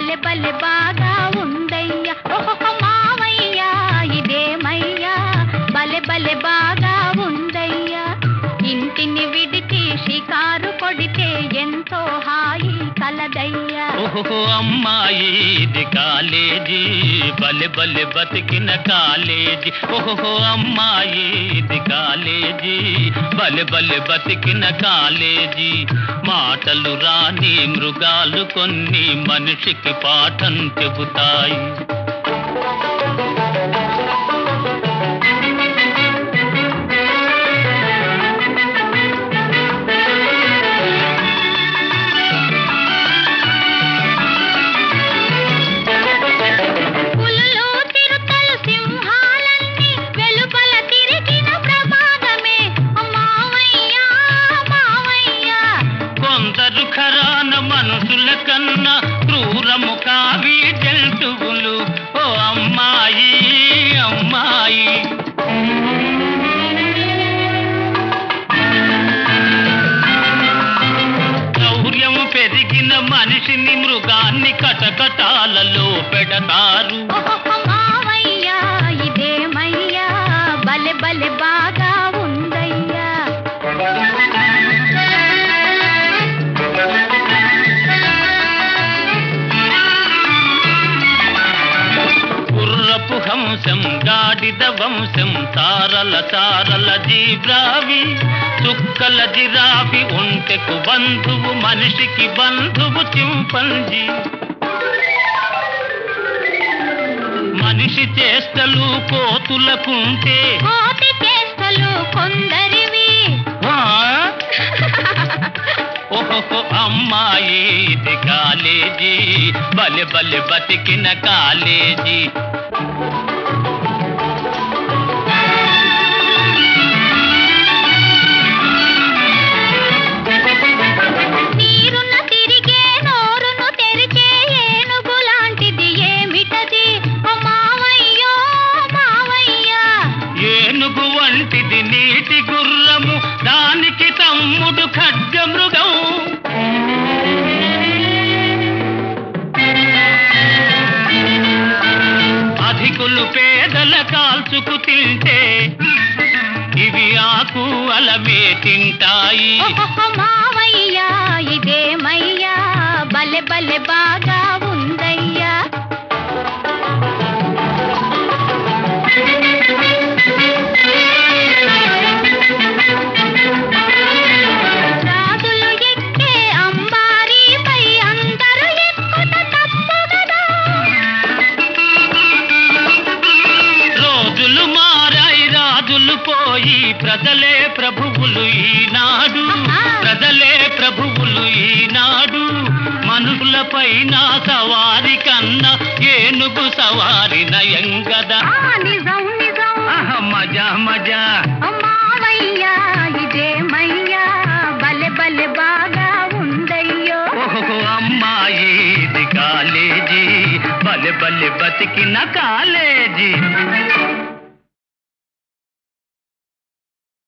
బలె బలె బాగా ఉందయ్యా ఓహో మావయ్యా ఇదేమయ్యా బలె బలె బాగా ఉందయ్యా ఇంటిని విడిచి షికారు కొడితే ఎంతో హాయి కలదయ్యా ఓహో అమ్మాయి ఇది కాలేజీ బలె బలె బతికిన కాలేజీ ఓహో అమ్మాయి ఇది కాలేజీ బలె బలె బతికిన కాలేజీ మాటలు రాని మృగాలు కొన్ని మనిషికి పాఠం చెబుతాయి మనుషుల కన్నా క్రూరము కావి జంతువులు ఓ అమ్మాయి అమ్మాయి శౌర్యము పెరిగిన మనిషిని మృగాన్ని కటకటాలలో పెడతారు మావయ్యా ఇదేమయ్యా బలె బలె బాగా ఉందయ్యా హంసం గాడిద వంశం తారల తారల జీబ్రావి చుక్కల జిరాఫీ ఒంటెకు బంధువు మనిషికి బంధువు చింపంజీ మనిషి చేష్టలు కోతులకుంటే కోతి చేష్టలు కొందరివి ఓహో అమ్మాయి ఇది కాలేజీ బలె బలె బతికిన కాలేజీ నీరున తిరిగే నోరును తెరిచే ఏనుగు లాంటిది ఏమిటది మావయ్యో మావయ్యా ఏనుగు వంటిది నీటి గుర్రము దానికి తమ్ముడు ఖడ్గమృగం అధికులు పేదల కాల్చుకు తింటే ఇవి ఆకు అలవే తింటాయి మావయ్యా ఇదేమయ్యా బలె బలె బాగా ఉందయ్యా రాజులు ఎక్కే అంబారీపై అందరూ ఎక్కుట తప్పు కదా రోజులు మారాయి రాజులు పోయి ప్రజలే ప్రభువులు ఈనాడు ప్రజలే ప్రభువులు ఈనాడు మనుషులపైన సవారి కన్నా ఏనుగు సవారి నయం గదా నిజం నిజం మజా మజా మావయ్యా ఇదేమయ్యా బలె బలె బాగా ఉందయ్యో ఓహో అమ్మాయి ఇది కాలేజీ బలె బలె బతికిన కాలేజీ